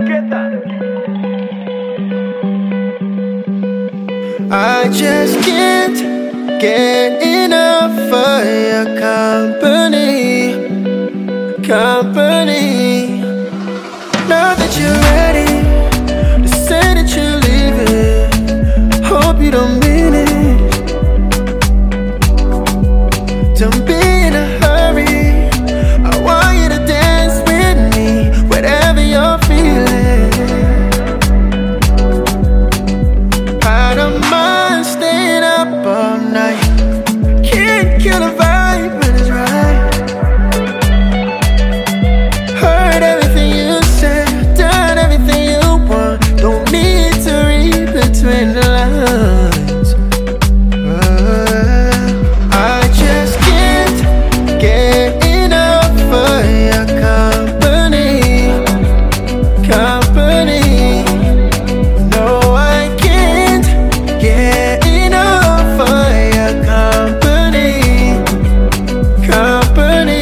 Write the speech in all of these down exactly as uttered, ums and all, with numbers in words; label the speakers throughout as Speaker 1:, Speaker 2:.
Speaker 1: I just can't get enough of your company, company. Now that you're ready to say that you're leaving, hope you don't mean it. Don't be in a hurry, I want you to dance with me, whatever you're feeling. I don't mind staying up all night, can't kill the vibe when it's right. Heard everything you said, done everything you want, don't need to read between the lines. uh, I just can't get enough of your company, company. No, I can't get enough of your company, company.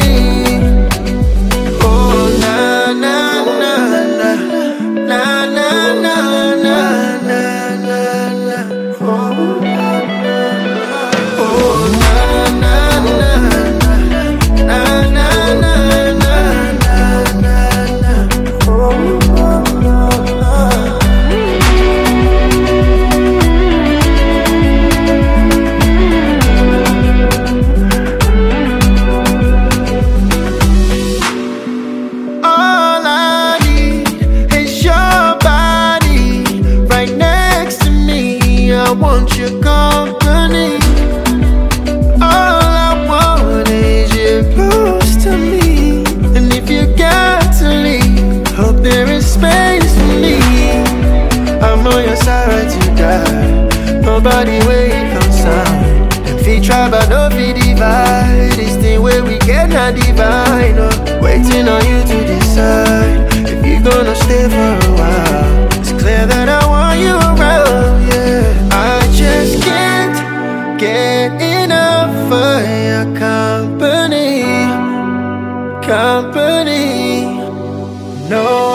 Speaker 1: Oh, na na na na, na na na na na na na. Oh, oh, na na na na, na na na na na na. Oh. All I need is your body right next to me. I want your company. All I want is you close to me. And if you got to leave, hope there is space for me. I'm on your side right to die. Nobody wait outside. Them feet try but no feet divide. This thing where we cannot divide. No, waiting on you to decide if you're gonna stay for a while. It's clear that I want you around, yeah. I just can't get enough of your company, company. No,